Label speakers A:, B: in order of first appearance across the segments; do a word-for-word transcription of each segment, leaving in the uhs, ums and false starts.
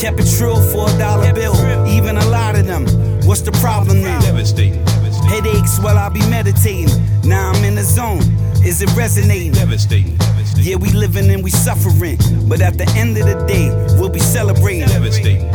A: Kept it true for a dollar bill, even a lot of them. What's the problem then?
B: Devastating.
A: Headaches while I be meditating. Now I'm in the zone. Is it resonating?
B: Devastating.
A: Yeah, we living and we suffering, but at the end of the day, we'll be celebrating.
B: Devastating.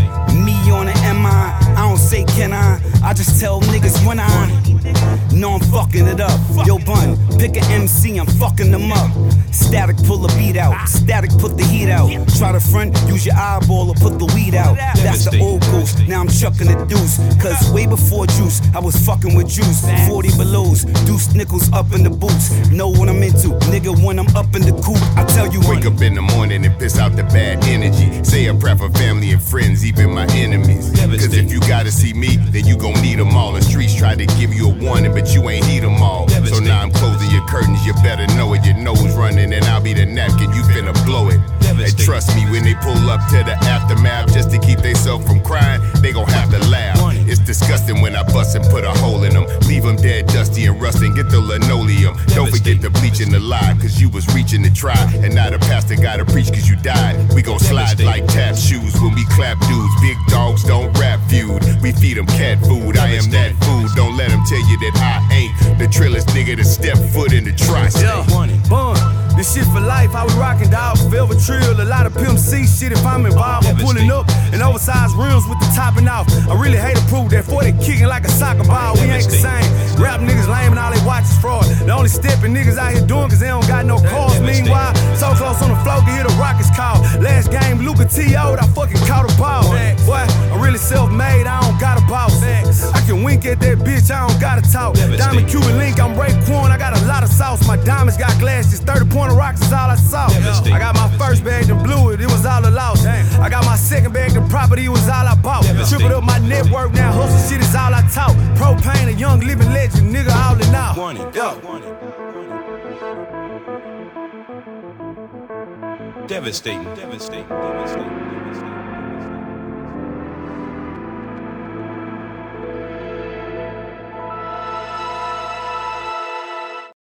A: Me on the M I, I don't say can I, I just tell niggas when I know I'm fucking it up. Yo, Bun, pick a M C, I'm fucking them up. Static, pull a beat out. Static, put the heat out. Try to front, use your eyeball or put the weed out. That's the old ghost, now I'm chucking the deuce. Cause way before juice, I was fucking with juice. forty belows, deuce nickels up in the boots. Know what I'm into, nigga, when I'm up in the coop, I tell you
C: wake up in the morning and piss out the bad energy. Say a prayer for family and friends, even my enemies. Cause if you gotta see me, then you gon' need them all. The streets try to give you a warning, but you ain't heed them all. So now I'm closing your curtains, you better know it. Your nose running and I'll be the napkin, you finna blow it. And trust me, when they pull up to the aftermath just to keep theyself from crying, they gon' have to laugh. It's disgusting when I bust and put a hole in them. Leave them dead, dusty and rusting, get the linoleum. Don't forget the bleach and the lie, cause you was reaching to try. And now the pastor gotta preach cause you died. We gon' slide like tap shoes when we clap dudes. Big dogs don't rap feud, we feed them cat food. I am that food, don't let them tell you that I ain't the trillest nigga to step foot in the tri-state.
D: Bun, this shit for life, how we rockin' dog, velvet trill. A lot of Pimp C shit if I'm involved. I'm pulling up in oversized rims with the topping off. I really hate to prove that forty kicking like a soccer ball. We ain't the same. Rap niggas lame and all they watch is fraud. The only stepping niggas out here doing cause they don't got no cars. Meanwhile, so close on the floor can hear the Rockets call. Last game, Luka T O'd, I fucking caught a ball. Boy, I'm really self-made, I don't got a boss. I can wink at that bitch, I don't gotta talk. Diamond Cuban Link, I'm Raekwon, I got a lot of sauce. My diamonds got glasses, thirty pointer rocks is all I saw. I got my first bag and blew it, it was all a loss. I got my second bag, the property was all I bought. Tripled up my network, now hustle shit is all I talk. Propane, a young living legend, nigga all in all.
B: Devastating. Devastating. Devastating.